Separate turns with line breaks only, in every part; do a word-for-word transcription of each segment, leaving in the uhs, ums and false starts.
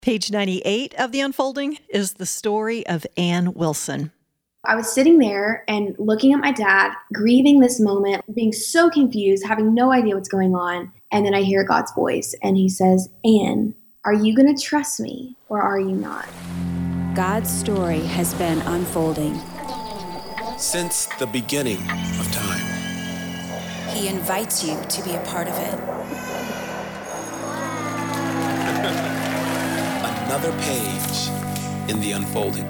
Page ninety-eight of The Unfolding is the story of Ann Wilson.
I was sitting there and looking at my dad, grieving this moment, being so confused, having no idea what's going on. And then I hear God's voice and he says, Ann, are you going to trust me or are you not?
God's story has been unfolding
since the beginning of time.
He invites you to be a part of it.
Another page in The Unfolding.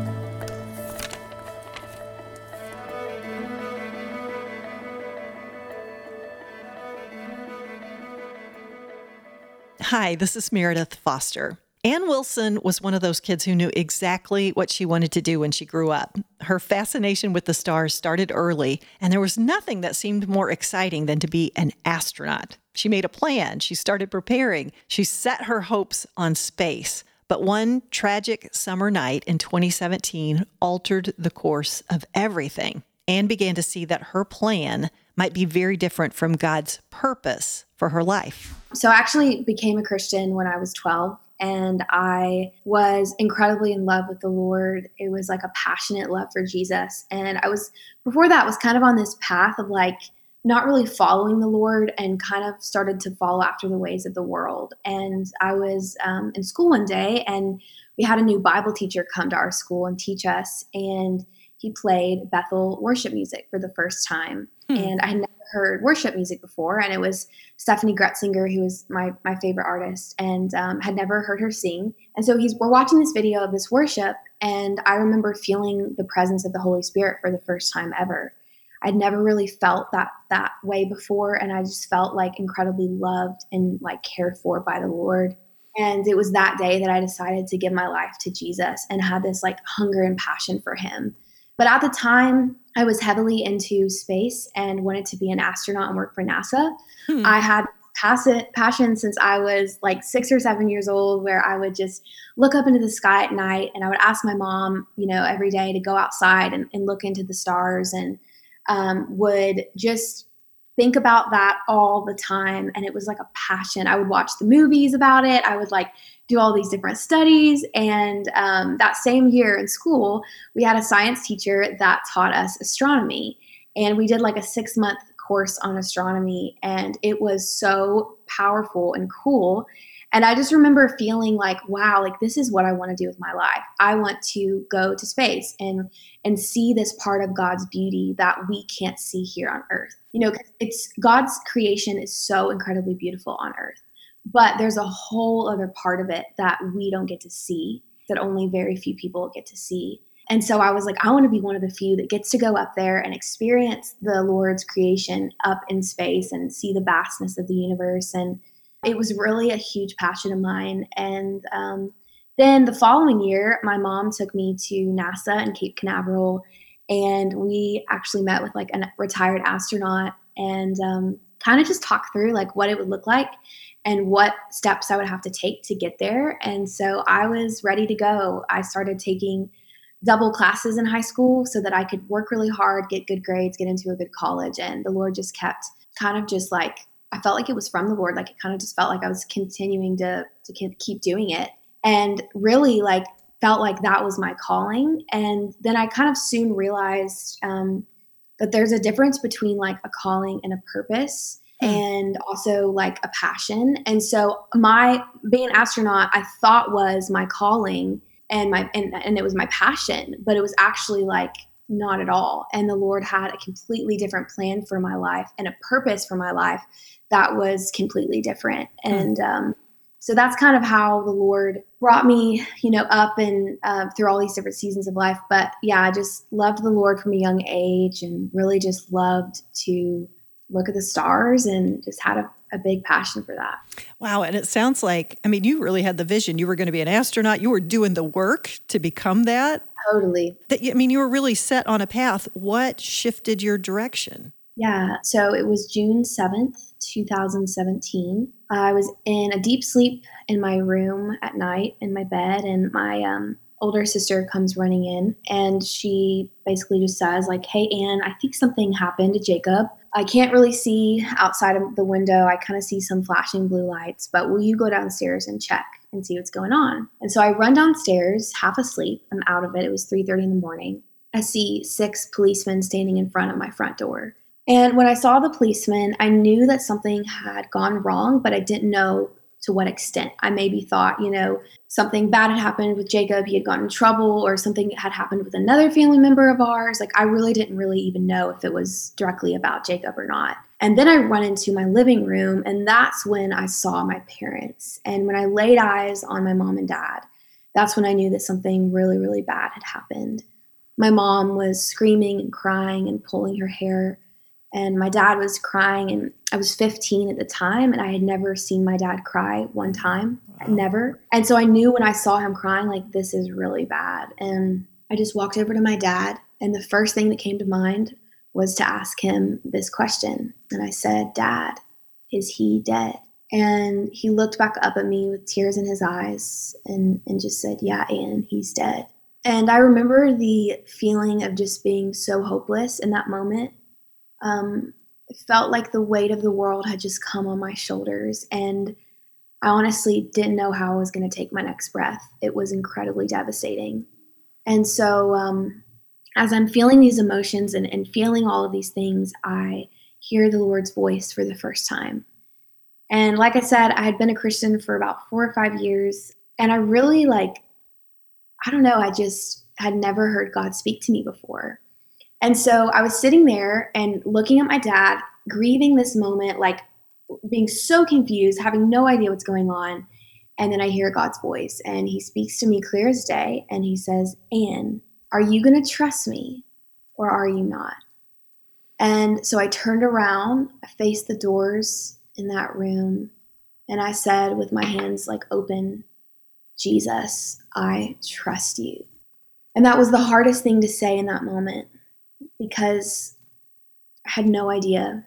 Hi, this is Meredith Foster. Ann Wilson was one of those kids who knew exactly what she wanted to do when she grew up. Her fascination with the stars started early, and there was nothing that seemed more exciting than to be an astronaut. She made a plan. She started preparing. She set her hopes on space. But one tragic summer night in twenty seventeen altered the course of everything. Ann began to see that her plan might be very different from God's purpose for her life.
So I actually became a Christian when I was twelve, and I was incredibly in love with the Lord. It was like a passionate love for Jesus. And I was, before that, was kind of on this path of like not really following the Lord and kind of started to follow after the ways of the world. And I was um, in school one day, and we had a new Bible teacher come to our school and teach us. And he played Bethel worship music for the first time. Hmm. And I had never heard worship music before. And it was Stephanie Gretzinger, who was my, my favorite artist, and um, had never heard her sing. And so he's we're watching this video of this worship. And I remember feeling the presence of the Holy Spirit for the first time ever. I'd never really felt that that way before. And I just felt like incredibly loved and like cared for by the Lord. And it was that day that I decided to give my life to Jesus and had this like hunger and passion for him. But at the time, I was heavily into space and wanted to be an astronaut and work for NASA. Hmm. I had passion, passion since I was like six or seven years old, where I would just look up into the sky at night and I would ask my mom, you know, every day to go outside and, and look into the stars, and um, would just think about that all the time. And it was like a passion. I would watch the movies about it. I would like do all these different studies. And um, that same year in school, we had a science teacher that taught us astronomy. And we did like a six month course on astronomy. And it was so powerful and cool. And I just remember feeling like, wow, like this is what I want to do with my life. I want to go to space and and see this part of God's beauty that we can't see here on Earth. You know, it's God's creation is so incredibly beautiful on Earth, but there's a whole other part of it that we don't get to see, that only very few people get to see. And so I was like, I want to be one of the few that gets to go up there and experience the Lord's creation up in space and see the vastness of the universe. And it was really a huge passion of mine. And um, then the following year, my mom took me to NASA in Cape Canaveral, and we actually met with like a retired astronaut and um, kind of just talked through like what it would look like and what steps I would have to take to get there. And so I was ready to go. I started taking double classes in high school so that I could work really hard, get good grades, get into a good college. And the Lord just kept kind of just like, I felt like it was from the Lord. Like it kind of just felt like I was continuing to, to keep doing it, and really like felt like that was my calling. And then I kind of soon realized um, that there's a difference between like a calling and a purpose, mm. and also like a passion. And so my being an astronaut, I thought was my calling and my, and, and it was my passion, but it was actually like not at all. And the Lord had a completely different plan for my life and a purpose for my life that was completely different. And um, so that's kind of how the Lord brought me, you know, up and uh, through all these different seasons of life. But yeah, I just loved the Lord from a young age and really just loved to look at the stars and just had a, a big passion for that.
Wow. And it sounds like, I mean, you really had the vision. You were going to be an astronaut. You were doing the work to become that.
Totally.
That, I mean, you were really set on a path. What shifted your direction?
Yeah. So it was June seventh, twenty seventeen. I was in a deep sleep in my room at night in my bed, and my um, older sister comes running in, and she basically just says like, "Hey, Ann, I think something happened to Jacob. I can't really see outside of the window. I kind of see some flashing blue lights, but will you go downstairs and check?" and see what's going on. And so I run downstairs, half asleep. I'm out of it. It was three thirty in the morning. I see six policemen standing in front of my front door. And when I saw the policemen, I knew that something had gone wrong, but I didn't know to what extent. I maybe thought, you know, something bad had happened with Jacob. He had gotten in trouble, or something had happened with another family member of ours. Like, I really didn't really even know if it was directly about Jacob or not. And then I run into my living room, and that's when I saw my parents. And when I laid eyes on my mom and dad, that's when I knew that something really, really bad had happened. My mom was screaming and crying and pulling her hair, and my dad was crying, and I was fifteen at the time, and I had never seen my dad cry one time, wow. never. And so I knew when I saw him crying, like, this is really bad. And I just walked over to my dad, and the first thing that came to mind was to ask him this question. And I said, Dad, is he dead? And he looked back up at me with tears in his eyes and, and just said, yeah, Ann, he's dead. And I remember the feeling of just being so hopeless in that moment. Um, it felt like the weight of the world had just come on my shoulders, and I honestly didn't know how I was going to take my next breath. It was incredibly devastating. And so um, as I'm feeling these emotions and, and feeling all of these things, I hear the Lord's voice for the first time. And like I said, I had been a Christian for about four or five years, and I really like, I don't know, I just had never heard God speak to me before. And so I was sitting there and looking at my dad, grieving this moment, like being so confused, having no idea what's going on. And then I hear God's voice, and he speaks to me clear as day. And he says, Ann, are you going to trust me or are you not? And so I turned around, I faced the doors in that room, and I said with my hands like open, Jesus, I trust you. And that was the hardest thing to say in that moment, because I had no idea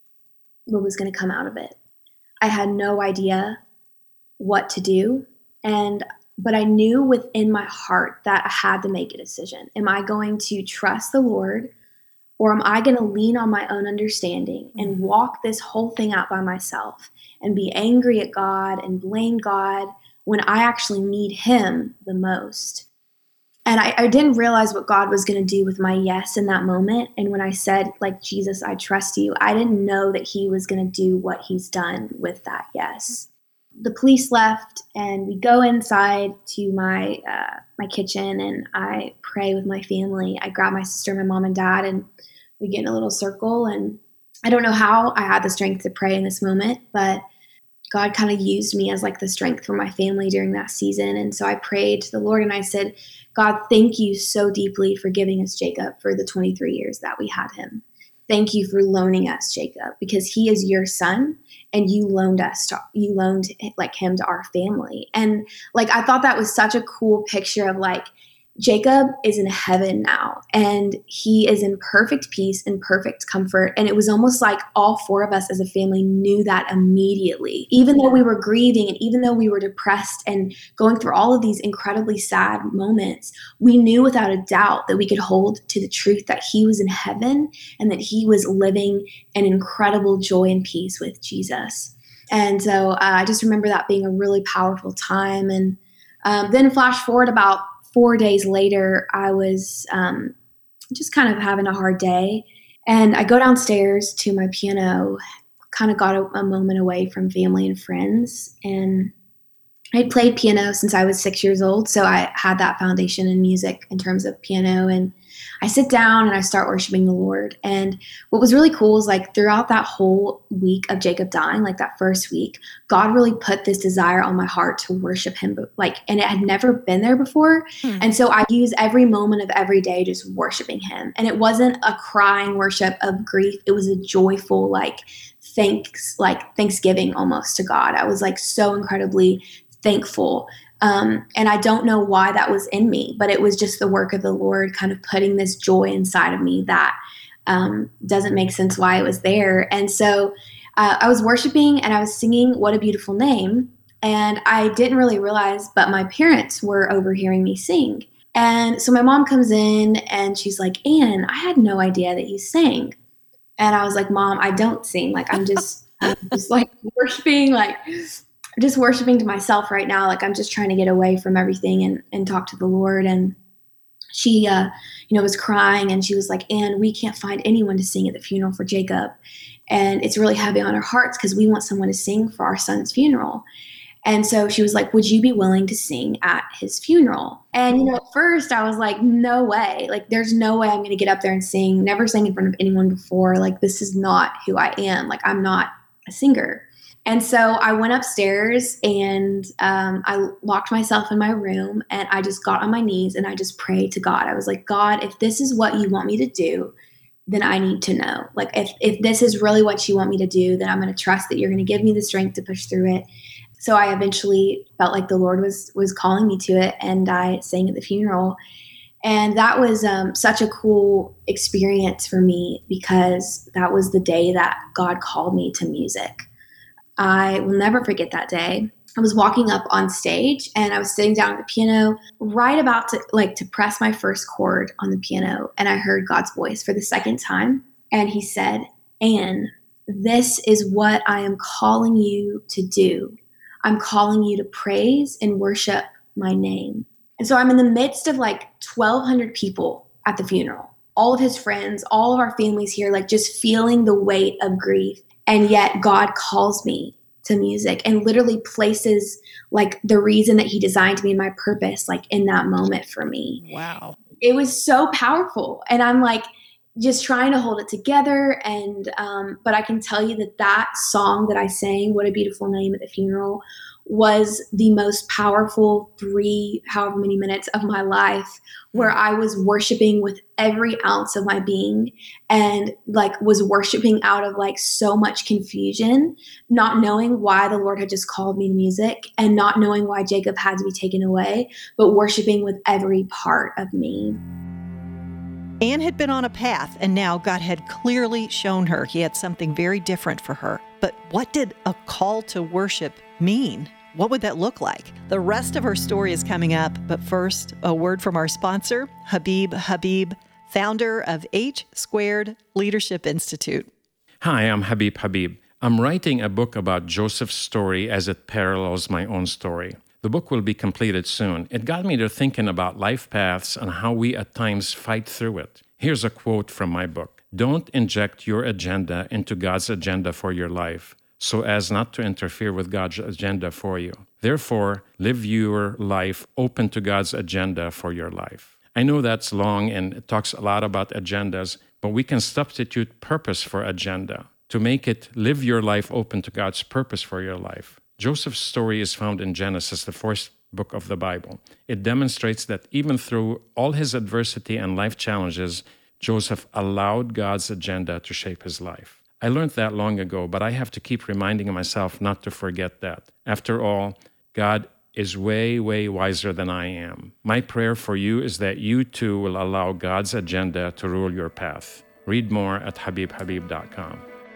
what was going to come out of it. I had no idea what to do. And, but I knew within my heart that I had to make a decision. Am I going to trust the Lord, or am I going to lean on my own understanding and walk this whole thing out by myself and be angry at God and blame God when I actually need him the most? And I, I didn't realize what God was going to do with my yes in that moment. And when I said, like, Jesus, I trust you, I didn't know that he was going to do what he's done with that yes. The police left, and we go inside to my uh, my kitchen, and I pray with my family. I grab my sister, my mom and dad, and we get in a little circle. And I don't know how I had the strength to pray in this moment, but God kind of used me as like the strength for my family during that season. And so I prayed to the Lord, and I said, God, thank you so deeply for giving us Jacob for the twenty-three years that we had him. Thank you for loaning us Jacob, because he is your son, and you loaned us, to, you loaned like him to our family. And like, I thought that was such a cool picture of like, Jacob is in heaven now, and he is in perfect peace and perfect comfort. And it was almost like all four of us as a family knew that immediately, even though we were grieving and even though we were depressed and going through all of these incredibly sad moments, we knew without a doubt that we could hold to the truth that he was in heaven and that he was living an incredible joy and peace with Jesus. And so uh, I just remember that being a really powerful time. And um, then flash forward about Four days later, I was um, just kind of having a hard day. And I go downstairs to my piano, kind of got a, a moment away from family and friends. And I'd played piano since I was six years old. So I had that foundation in music in terms of piano. And I sit down and I start worshiping the Lord. And what was really cool is like throughout that whole week of Jacob dying, like that first week, God really put this desire on my heart to worship him. Like, and it had never been there before. Hmm. And so I use every moment of every day just worshiping him. And it wasn't a crying worship of grief. It was a joyful, like thanks, like Thanksgiving almost to God. I was like so incredibly thankful. Um, and I don't know why that was in me, but it was just the work of the Lord kind of putting this joy inside of me that um, doesn't make sense why it was there. And so uh, I was worshiping and I was singing What a Beautiful Name. And I didn't really realize, but my parents were overhearing me sing. And so my mom comes in and she's like, Ann, I had no idea that you sang. And I was like, Mom, I don't sing. Like, I'm just, I'm just like worshiping, like. just worshiping to myself right now. Like I'm just trying to get away from everything and, and talk to the Lord. And she, uh, you know, was crying and she was like, Ann, we can't find anyone to sing at the funeral for Jacob. And it's really heavy on our hearts because we want someone to sing for our son's funeral. And so she was like, would you be willing to sing at his funeral? And, you know, at first I was like, no way. Like, there's no way I'm going to get up there and sing. Never sang in front of anyone before. Like, this is not who I am. Like, I'm not a singer. And so I went upstairs and um, I locked myself in my room and I just got on my knees and I just prayed to God. I was like, God, if this is what you want me to do, then I need to know. Like, if, if this is really what you want me to do, then I'm going to trust that you're going to give me the strength to push through it. So I eventually felt like the Lord was was calling me to it, and I sang at the funeral. And that was um, such a cool experience for me because that was the day that God called me to music. I will never forget that day. I was walking up on stage and I was sitting down at the piano, right about to like to press my first chord on the piano. And I heard God's voice for the second time. And he said, Ann, this is what I am calling you to do. I'm calling you to praise and worship my name. And so I'm in the midst of like twelve hundred people at the funeral, all of his friends, all of our families here, like just feeling the weight of grief. And yet God calls me to music and literally places like the reason that he designed me and my purpose, like in that moment for me.
Wow.
It was so powerful. And I'm like, just trying to hold it together. And, um, but I can tell you that that song that I sang, What a Beautiful Name, at the funeral was the most powerful three, however many minutes of my life, where I was worshiping with every ounce of my being and like was worshiping out of like so much confusion, not knowing why the Lord had just called me to music and not knowing why Jacob had to be taken away, but worshiping with every part of me.
Ann had been on a path, and now God had clearly shown her he had something very different for her. But what did a call to worship mean? What would that look like? The rest of her story is coming up, but first, a word from our sponsor, Habib Habib, founder of H Squared Leadership Institute.
Hi, I'm Habib Habib. I'm writing a book about Joseph's story as it parallels my own story. The book will be completed soon. It got me to thinking about life paths and how we at times fight through it. Here's a quote from my book. Don't inject your agenda into God's agenda for your life, so as not to interfere with God's agenda for you. Therefore, live your life open to God's agenda for your life. I know that's long and it talks a lot about agendas, but we can substitute purpose for agenda to make it live your life open to God's purpose for your life. Joseph's story is found in Genesis, the first book of the Bible. It demonstrates that even through all his adversity and life challenges, Joseph allowed God's agenda to shape his life. I learned that long ago, but I have to keep reminding myself not to forget that. After all, God is way, way wiser than I am. My prayer for you is that you too will allow God's agenda to rule your path. Read more at habib habib dot com.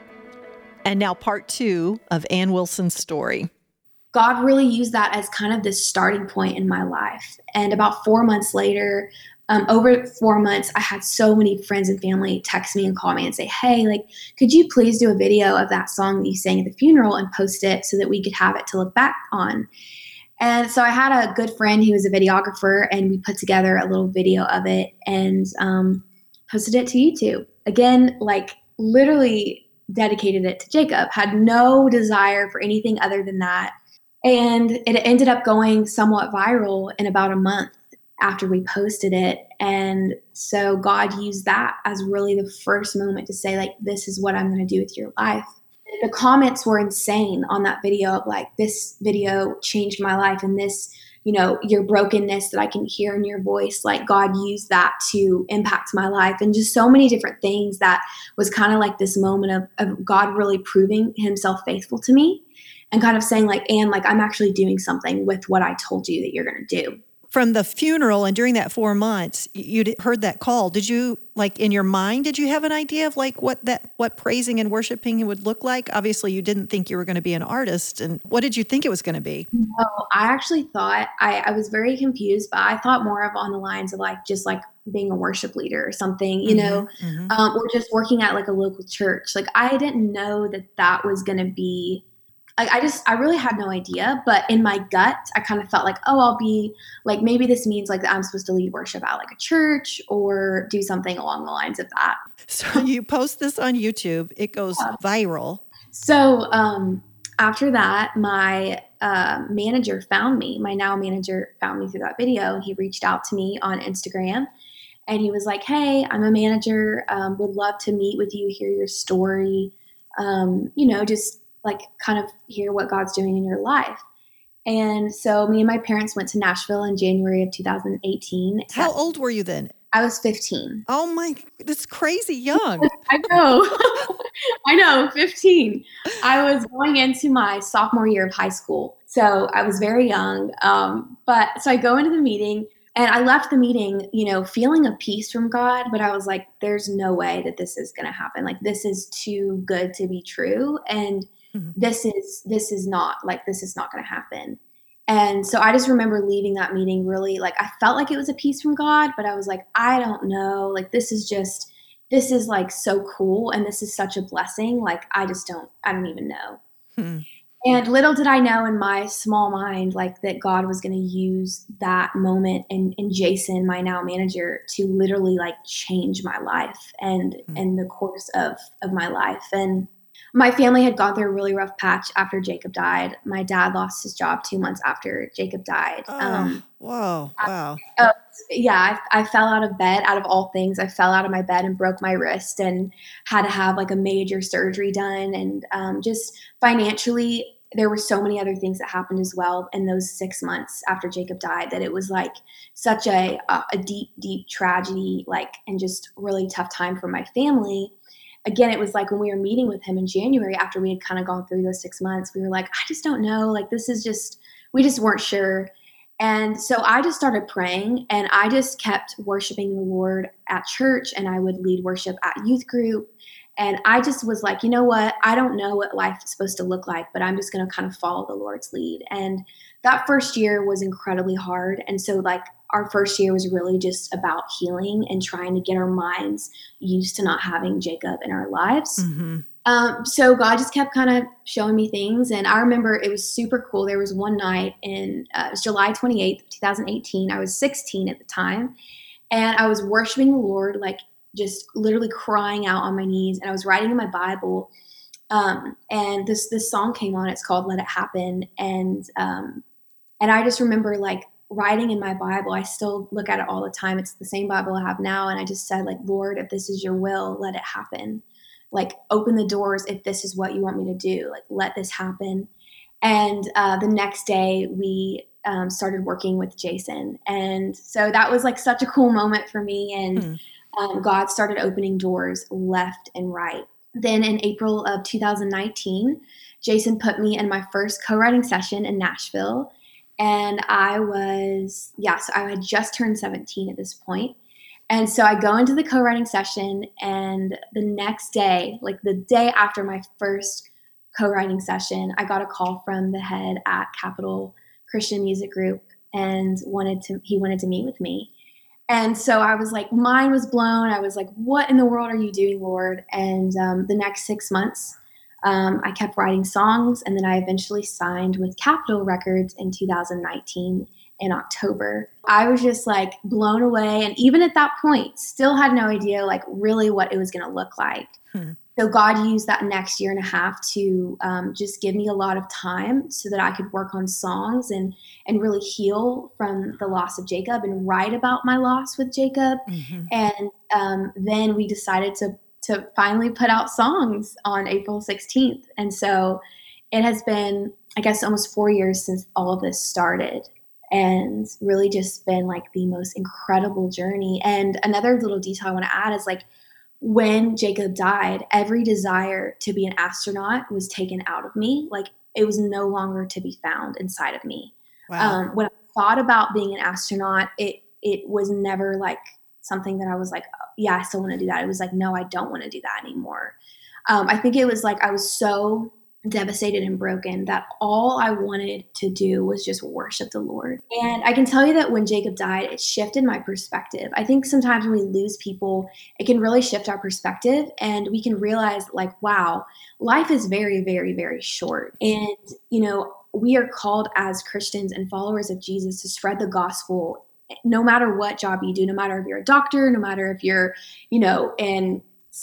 And now part two of Ann Wilson's story.
God really used that as kind of this starting point in my life. And about four months later, um, over four months, I had so many friends and family text me and call me and say, hey, like, could you please do a video of that song that you sang at the funeral and post it so that we could have it to look back on? And so I had a good friend who was a videographer, and we put together a little video of it and um, posted it to YouTube. Again, like literally dedicated it to Jacob, had no desire for anything other than that. And it ended up going somewhat viral in about a month after we posted it. And so God used that as really the first moment to say, like, this is what I'm going to do with your life. The comments were insane on that video of like, this video changed my life, and this, you know, your brokenness that I can hear in your voice, like God used that to impact my life, and just so many different things that was kind of like this moment of, of God really proving himself faithful to me and kind of saying like, Ann, like I'm actually doing something with what I told you that you're going to do.
From the funeral and during that four months, you'd heard that call. Did you, like in your mind, did you have an idea of like what that, what praising and worshiping would look like? Obviously, you didn't think you were going to be an artist. And what did you think it was going to be?
No, I actually thought, I, I was very confused, but I thought more of on the lines of like, just like being a worship leader or something, you mm-hmm, know, mm-hmm. Um, or just working at like a local church. Like I didn't know that that was going to be Like, I just, I really had no idea, but in my gut, I kind of felt like, oh, I'll be like, maybe this means like that I'm supposed to lead worship at like a church or do something along the lines of that.
So you post this on YouTube, it goes
Yeah.
viral.
So um, after that, my uh, manager found me, my now manager found me through that video, and he reached out to me on Instagram. And he was like, hey, I'm a manager, um, would love to meet with you, hear your story, um, you know, just like kind of hear what God's doing in your life. And so me and my parents went to Nashville in January of two thousand eighteen.
How old were you then?
I was fifteen.
Oh my, that's crazy young.
I know. I know, fifteen. I was going into my sophomore year of high school. So I was very young. Um, but so I go into the meeting, and I left the meeting, you know, feeling a peace from God, but I was like, there's no way that this is going to happen. Like, this is too good to be true. And mm-hmm. this is, this is not like, this is not going to happen. And so I just remember leaving that meeting really like, I felt like it was a peace from God, but I was like, I don't know, like, this is just, this is like so cool. And this is such a blessing. Like, I just don't, I don't even know. Hmm. And little did I know in my small mind, like, that God was going to use that moment and, and Jason, my now manager, to literally like change my life and, mm-hmm. and the course of, of my life. And my family had gone through a really rough patch after Jacob died. My dad lost his job two months after Jacob died.
Oh,
um,
whoa. Wow.
I, uh, yeah. I, I fell out of bed, out of all things. I fell out of my bed and broke my wrist and had to have like a major surgery done. And um, just financially, there were so many other things that happened as well in those six months after Jacob died that it was like such a, a deep, deep tragedy, like, and just really tough time for my family. Again, it was like when we were meeting with him in January after we had kind of gone through those six months, we were like, I just don't know. Like, this is just, we just weren't sure. And so I just started praying, and I just kept worshiping the Lord at church, and I would lead worship at youth group. And I just was like, you know what? I don't know what life is supposed to look like, but I'm just going to kind of follow the Lord's lead. And that first year was incredibly hard. And so like our first year was really just about healing and trying to get our minds used to not having Jacob in our lives. Mm-hmm. Um, so God just kept kind of showing me things. And I remember it was super cool. There was one night in, uh, it was July twenty-eighth, twenty eighteen. I was sixteen at the time. And I was worshiping the Lord, like just literally crying out on my knees. And I was writing in my Bible. Um, and this, this song came on, it's called Let It Happen. And, um, and I just remember like writing in my Bible, I still look at it all the time. It's the same Bible I have now. And I just said like, Lord, if this is your will, let it happen. Like, open the doors if this is what you want me to do. Like, let this happen. And uh, the next day we um, started working with Jason. And so that was like such a cool moment for me. And mm. um, God started opening doors left and right. Then in April of two thousand nineteen, Jason put me in my first co-writing session in Nashville. And I was, yeah, so I had just turned seventeen at this point. And so I go into the co-writing session, and the next day, like the day after my first co-writing session, I got a call from the head at Capital Christian Music Group, and wanted to, he wanted to meet with me. And so I was like, mind was blown. I was like, what in the world are you doing, Lord? And um, the next six months, um, I kept writing songs, and then I eventually signed with Capitol Records in two thousand nineteen. In October. I was just like blown away. And even at that point, still had no idea like really what it was going to look like. Hmm. So God used that next year and a half to um, just give me a lot of time so that I could work on songs and, and really heal from the loss of Jacob and write about my loss with Jacob. Mm-hmm. And um, then we decided to, to finally put out songs on April sixteenth. And so it has been, I guess, almost four years since all of this started. And really just been like the most incredible journey. And another little detail I want to add is like when Jacob died, every desire to be an astronaut was taken out of me. Like it was no longer to be found inside of me. Wow. Um, when I thought about being an astronaut, it it was never like something that I was like, oh, yeah, I still want to do that. It was like, no, I don't want to do that anymore. Um, I think it was like I was so devastated and broken that all I wanted to do was just worship the Lord. And I can tell you that when Jacob died, it shifted my perspective. I think sometimes when we lose people, it can really shift our perspective, and we can realize, like, wow, life is very, very, very short. And, you know, we are called as Christians and followers of Jesus to spread the gospel no matter what job you do, no matter if you're a doctor, no matter if you're, you know, in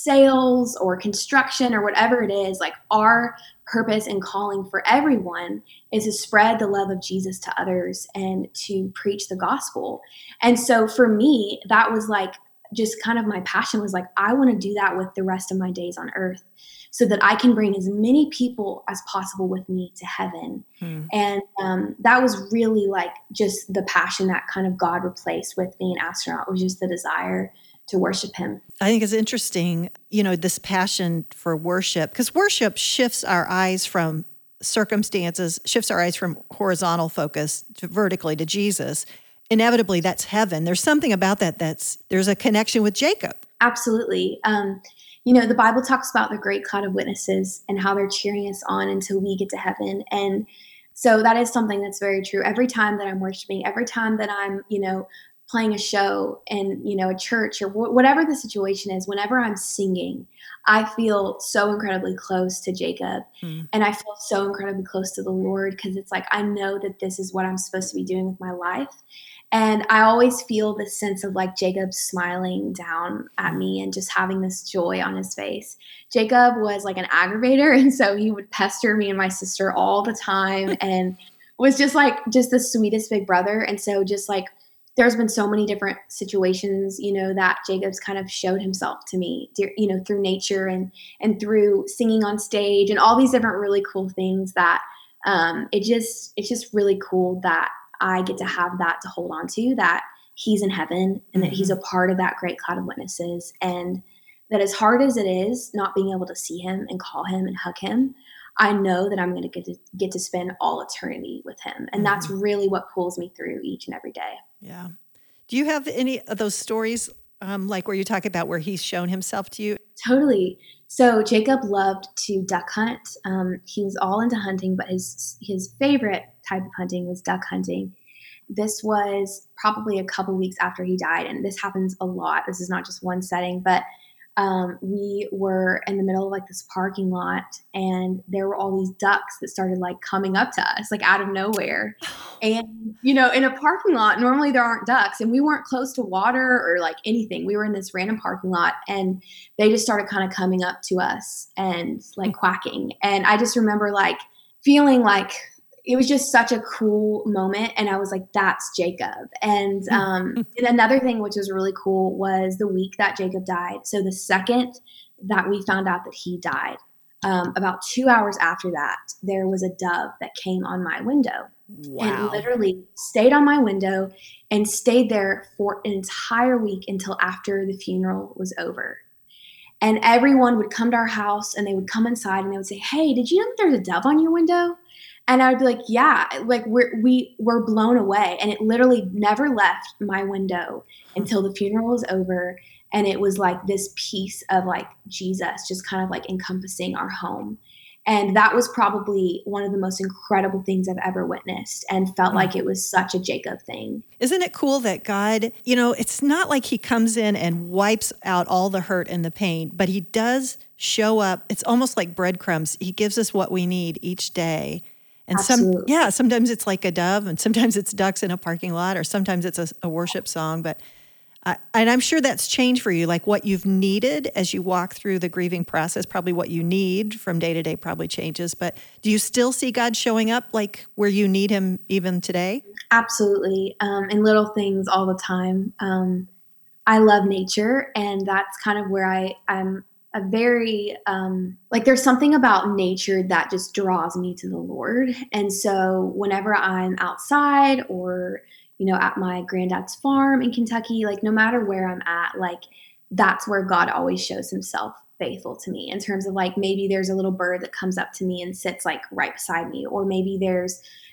sales or construction or whatever it is. Like, our purpose and calling for everyone is to spread the love of Jesus to others and to preach the gospel. And so for me, that was like just kind of my passion, was like, I want to do that with the rest of my days on earth so that I can bring as many people as possible with me to heaven. Hmm. And um, that was really like just the passion that kind of God replaced with being an astronaut, was just the desire to worship him.
I think it's interesting, you know, this passion for worship, because worship shifts our eyes from circumstances, shifts our eyes from horizontal focus to vertically to Jesus. Inevitably, that's heaven. There's something about that that's, there's a connection with Jacob.
Absolutely. Um, you know, the Bible talks about the great cloud of witnesses and how they're cheering us on until we get to heaven. And so that is something that's very true. Every time that I'm worshiping, every time that I'm, you know, playing a show in, you know, a church or wh- whatever the situation is, whenever I'm singing, I feel so incredibly close to Jacob. Mm. And I feel so incredibly close to the Lord, because it's like, I know that this is what I'm supposed to be doing with my life. And I always feel this sense of like Jacob smiling down at me and just having this joy on his face. Jacob was like an aggravator. And so he would pester me and my sister all the time and was just like, just the sweetest big brother. And so just like, there's been so many different situations, you know, that Jacob's kind of showed himself to me, you know, through nature and, and through singing on stage and all these different really cool things that um, it just, it's just really cool that I get to have that to hold on to, that he's in heaven and mm-hmm. that he's a part of that great cloud of witnesses. And that as hard as it is not being able to see him and call him and hug him, I know that I'm going to get to get to spend all eternity with him. And mm-hmm. that's really what pulls me through each and every day.
Yeah. Do you have any of those stories, um, like where you talk about where he's shown himself to you?
Totally. So Jacob loved to duck hunt. Um, he was all into hunting, but his his favorite type of hunting was duck hunting. This was probably a couple weeks after he died, and this happens a lot. This is not just one setting, but um, we were in the middle of like this parking lot, and there were all these ducks that started like coming up to us, like out of nowhere. And, you know, in a parking lot, normally there aren't ducks, and we weren't close to water or like anything. We were in this random parking lot, and they just started kind of coming up to us and like quacking. And I just remember like feeling like it was just such a cool moment. And I was like, that's Jacob. And, um, and another thing, which was really cool, was the week that Jacob died. So the second that we found out that he died, um, about two hours after that, there was a dove that came on my window. Wow. And literally stayed on my window and stayed there for an entire week until after the funeral was over. And everyone would come to our house and they would come inside and they would say, hey, did you know that there's a dove on your window? And I would be like, yeah, like we're, we were blown away. And it literally never left my window until the funeral was over. And it was like this piece of like Jesus just kind of like encompassing our home. And that was probably one of the most incredible things I've ever witnessed, and felt mm. like it was such a Jacob thing.
Isn't it cool that God, you know, it's not like he comes in and wipes out all the hurt and the pain, but he does show up. It's almost like breadcrumbs. He gives us what we need each day. And
Absolutely.
some, yeah, sometimes it's like a dove, and sometimes it's ducks in a parking lot, or sometimes it's a, a worship song. But I, and I'm sure that's changed for you, like what you've needed as you walk through the grieving process. Probably what you need from day to day probably changes. But do you still see God showing up like where you need him even today?
Absolutely, um, in little things all the time. Um, I love nature, and that's kind of where I am. A very, um, like there's something about nature that just draws me to the Lord. And so whenever I'm outside or, you know, at my granddad's farm in Kentucky, like no matter where I'm at, like that's where God always shows himself faithful to me, in terms of like maybe there's a little bird that comes up to me and sits like right beside me, or maybe there's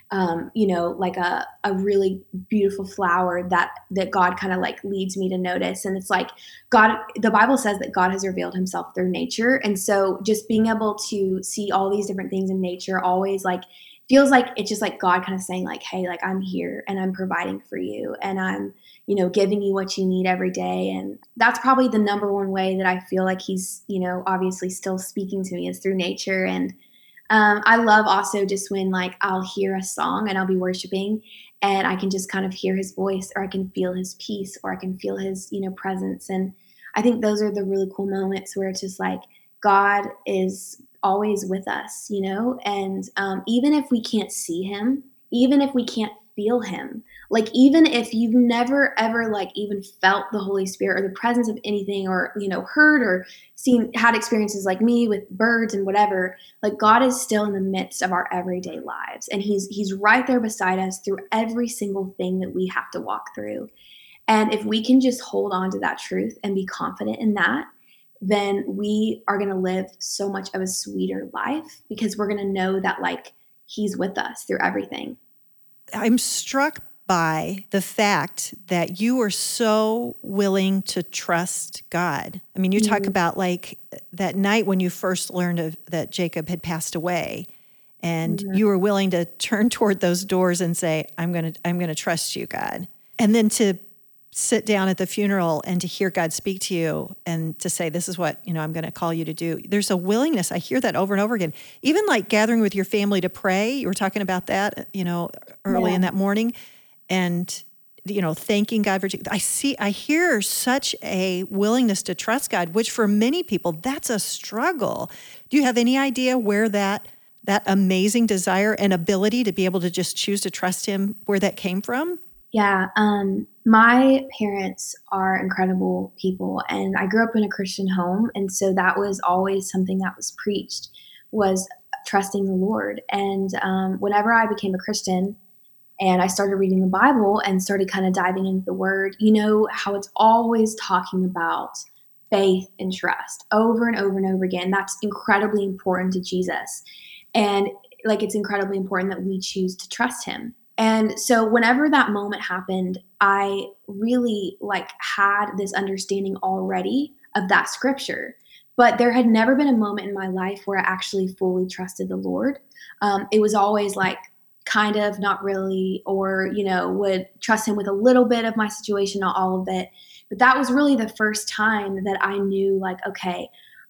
um, you know, like a, a really beautiful flower that, that God kind of like leads me to notice. And it's like God, the Bible says that God has revealed himself through nature. And so just being able to see all these different things in nature always like feels like it's just like God kind of saying like, hey, like I'm here and I'm providing for you and I'm, you know, giving you what you need every day. And that's probably the number one way that I feel like he's, you know, obviously still speaking to me is through nature. And Um, I love also just when like I'll hear a song and I'll be worshiping and I can just kind of hear his voice or I can feel his peace or I can feel his, you know, presence. And I think those are the really cool moments where it's just like God is always with us, you know, and um, even if we can't see him, even if we can't feel him, like even if you've never ever like even felt the Holy Spirit or the presence of anything or, you know, heard or seen, had experiences like me with birds and whatever, like God is still in the midst of our everyday lives. And he's, he's right there beside us through every single thing that we have to walk through. And if we can just hold on to that truth and be confident in that, then we are going to live so much of a sweeter life because we're going to know that like he's with us through everything.
I'm struck by the fact that you were so willing to trust God. I mean, you mm-hmm. talk about like that night when you first learned of, that Jacob had passed away, and mm-hmm. you were willing to turn toward those doors and say, "I'm going to, I'm going to trust you, God." And then to sit down at the funeral and to hear God speak to you and to say, "This is what, you know, I'm going to call you to do." There's a willingness. I hear that over and over again. Even like gathering with your family to pray. You were talking about that, you know, early
yeah.
in that morning. And, you know, thanking God for, I see, I hear such a willingness to trust God, which for many people, that's a struggle. Do you have any idea where that, that amazing desire and ability to be able to just choose to trust him, where that came from?
Yeah. Um, my parents are incredible people and I grew up in a Christian home. And so that was always something that was preached, was trusting the Lord. And um, whenever I became a Christian, and I started reading the Bible and started kind of diving into the word, you know, how it's always talking about faith and trust over and over and over again. That's incredibly important to Jesus. And like, it's incredibly important that we choose to trust him. And so whenever that moment happened, I really like had this understanding already of that scripture, but there had never been a moment in my life where I actually fully trusted the Lord. Um, it was always like, kind of, not really, or, you know, would trust him with a little bit of my situation, not all of it. But that was really the first time that I knew like, okay,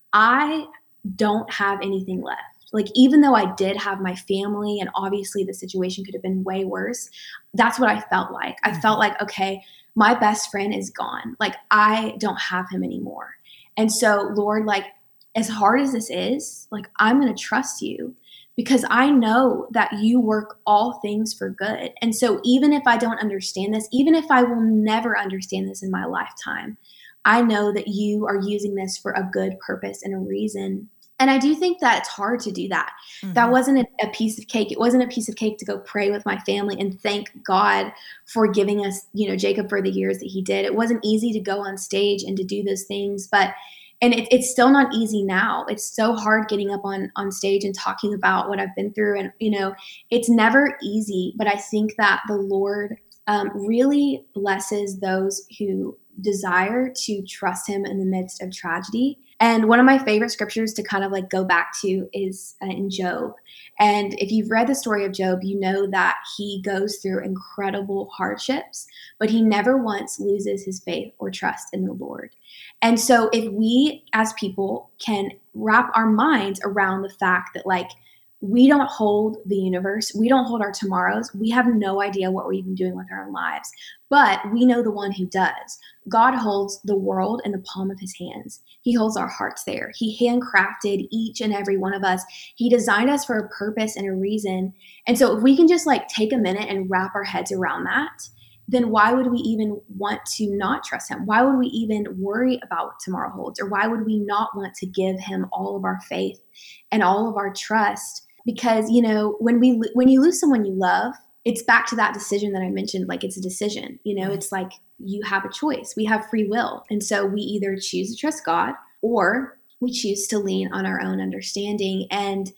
I don't have anything left. Like, even though I did have my family and obviously the situation could have been way worse, that's what I felt like. I mm-hmm. felt like, okay, my best friend is gone. Like, I don't have him anymore. And so, Lord, like, as hard as this is, like, I'm going to trust you, because I know that you work all things for good. And so even if I don't understand this, even if I will never understand this in my lifetime, I know that you are using this for a good purpose and a reason. And I do think that it's hard to do that. Mm-hmm. That wasn't a, a piece of cake. It wasn't a piece of cake to go pray with my family and thank God for giving us, you know, Jacob for the years that he did. It wasn't easy to go on stage and to do those things, but And it, it's still not easy now. It's so hard getting up on, on stage and talking about what I've been through. And, you know, it's never easy. But I think that the Lord um, really blesses those who desire to trust him in the midst of tragedy. And one of my favorite scriptures to kind of like go back to is uh, in Job. And if you've read the story of Job, you know that he goes through incredible hardships, but he never once loses his faith or trust in the Lord. And so if we as people can wrap our minds around the fact that like, we don't hold the universe, we don't hold our tomorrows, we have no idea what we're even doing with our own lives, but we know the one who does. God holds the world in the palm of his hands. He holds our hearts there. He handcrafted each and every one of us. He designed us for a purpose and a reason. And so if we can just like take a minute and wrap our heads around that, then why would we even want to not trust him? Why would we even worry about what tomorrow holds? Or why would we not want to give him all of our faith and all of our trust? Because, you know, when we when you lose someone you love, it's back to that decision that I mentioned. Like, it's a decision, you know, it's like you have a choice. We have free will. And so we either choose to trust God or we choose to lean on our own understanding. And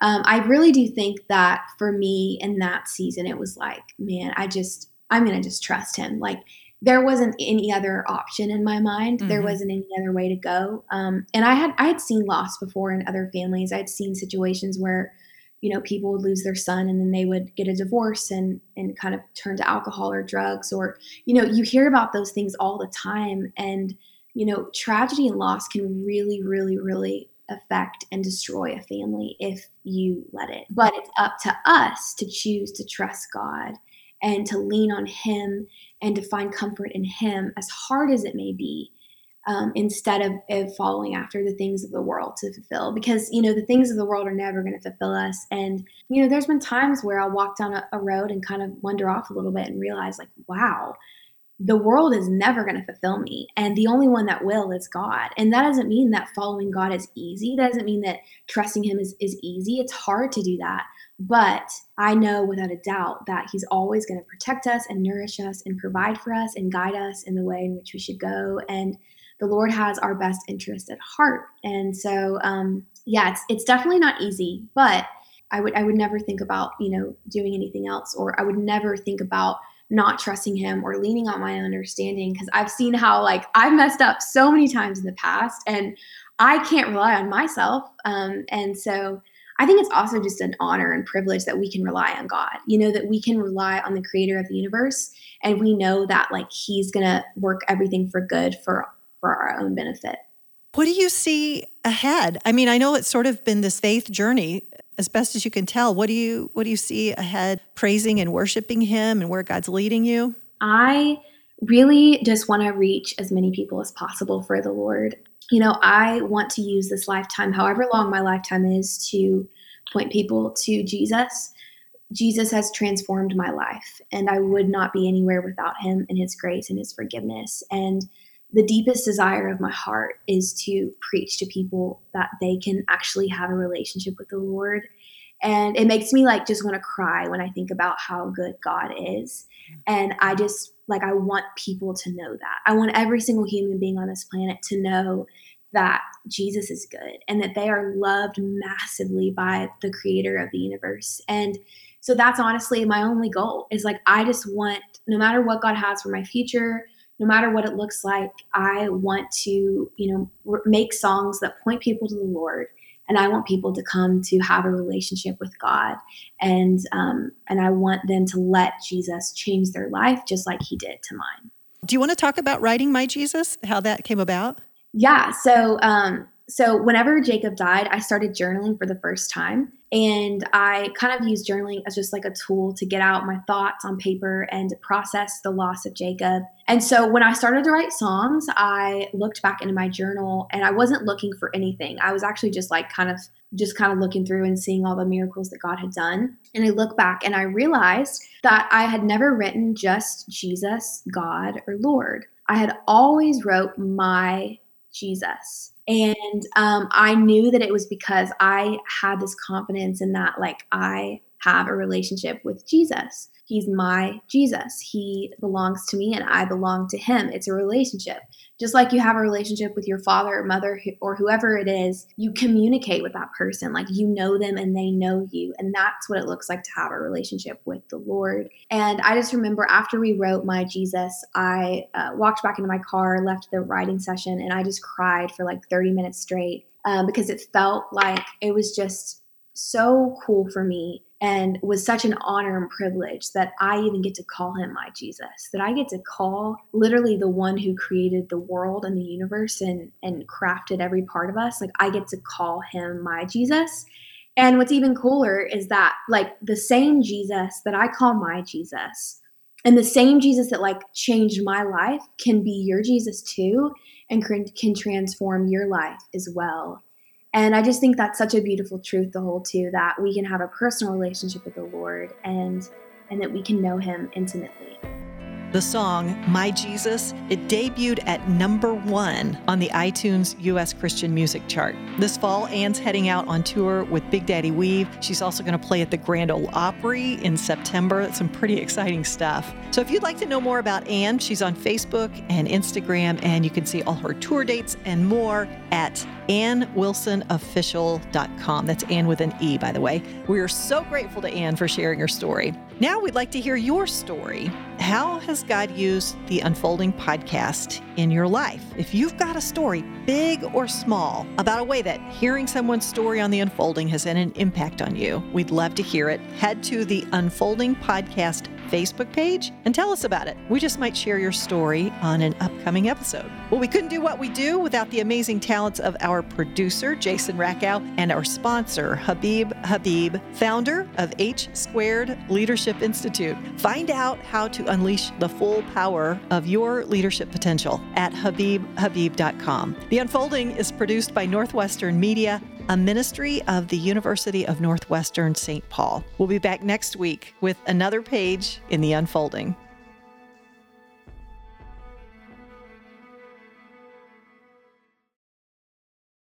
um, I really do think that for me in that season, it was like, man, I just, I'm going to just trust him. Like there wasn't any other option in my mind. Mm-hmm. There wasn't any other way to go. Um, and I had, I had seen loss before in other families. I had seen situations where, you know, people would lose their son and then they would get a divorce and, and kind of turn to alcohol or drugs, or, you know, you hear about those things all the time. And, you know, tragedy and loss can really, really, really affect and destroy a family if you let it. But it's up to us to choose to trust God and to lean on him and to find comfort in him, as hard as it may be. Um, instead of, of following after the things of the world to fulfill. Because, you know, the things of the world are never going to fulfill us. And, you know, there's been times where I'll walk down a, a road and kind of wander off a little bit and realize like, wow, the world is never going to fulfill me. And the only one that will is God. And that doesn't mean that following God is easy. That doesn't mean that trusting him is, is easy. It's hard to do that. But I know without a doubt that he's always going to protect us and nourish us and provide for us and guide us in the way in which we should go. And the Lord has our best interest at heart. And so, um, yeah, it's, it's definitely not easy, but I would, I would never think about, you know, doing anything else, or I would never think about not trusting him or leaning on my own understanding. Cause I've seen how like I've messed up so many times in the past and I can't rely on myself. Um, and so I think it's also just an honor and privilege that we can rely on God, you know, that we can rely on the creator of the universe. And we know that like, he's going to work everything for good for for our own benefit.
What do you see ahead? I mean, I know it's sort of been this faith journey as best as you can tell. What do you what do you see ahead, praising and worshiping him and where God's leading you?
I really just want to reach as many people as possible for the Lord. You know, I want to use this lifetime, however long my lifetime is, to point people to Jesus. Jesus has transformed my life, and I would not be anywhere without him and his grace and his forgiveness. And the deepest desire of my heart is to preach to people that they can actually have a relationship with the Lord. And it makes me like just want to cry when I think about how good God is. And I just like, I want people to know that. I want every single human being on this planet to know that Jesus is good and that they are loved massively by the creator of the universe. And so that's honestly my only goal, is like, I just want, no matter what God has for my future, no matter what it looks like, I want to, you know, r- make songs that point people to the Lord. And I want people to come to have a relationship with God. And, um, and I want them to let Jesus change their life just like he did to mine.
Do you want to talk about writing My Jesus, how that came about?
Yeah. So, um, so whenever Jacob died, I started journaling for the first time. And I kind of used journaling as just like a tool to get out my thoughts on paper and to process the loss of Jacob. And so when I started to write songs, I looked back into my journal and I wasn't looking for anything. I was actually just like kind of just kind of looking through and seeing all the miracles that God had done. And I look back and I realized that I had never written just Jesus, God, or Lord. I had always wrote my Jesus. And um, I knew that it was because I had this confidence in that, like, I have a relationship with Jesus. He's my Jesus. He belongs to me and I belong to him. It's a relationship. Just like you have a relationship with your father or mother or whoever it is, you communicate with that person. Like, you know them and they know you. And that's what it looks like to have a relationship with the Lord. And I just remember after we wrote My Jesus, I uh, walked back into my car, left the writing session, and I just cried for like thirty minutes straight um, because it felt like it was just so cool for me. And was such an honor and privilege that I even get to call him my Jesus, that I get to call literally the one who created the world and the universe and, and crafted every part of us. Like, I get to call him my Jesus. And what's even cooler is that, like, the same Jesus that I call my Jesus and the same Jesus that like changed my life can be your Jesus too, and can, can transform your life as well. And I just think that's such a beautiful truth to hold to, that we can have a personal relationship with the Lord and and that we can know him intimately.
The song, My Jesus, it debuted at number one on the iTunes U S Christian Music Chart. This fall, Anne's heading out on tour with Big Daddy Weave. She's also going to play at the Grand Ole Opry in September. That's some pretty exciting stuff. So if you'd like to know more about Anne, she's on Facebook and Instagram, and you can see all her tour dates and more at ann wilson official dot com. That's Ann with an E, by the way. We are so grateful to Ann for sharing her story. Now we'd like to hear your story. How has God used the Unfolding podcast in your life? If you've got a story, big or small, about a way that hearing someone's story on the Unfolding has had an impact on you, we'd love to hear it. Head to the Unfolding Podcast Facebook page and tell us about it. We just might share your story on an upcoming episode. Well, we couldn't do what we do without the amazing talents of our producer, Jason Rackow, and our sponsor, Habib Habib, founder of H Squared Leadership Institute. Find out how to unleash the full power of your leadership potential at habib habib dot com. The Unfolding is produced by Northwestern Media, a ministry of the University of Northwestern Saint Paul. We'll be back next week with another page in the Unfolding.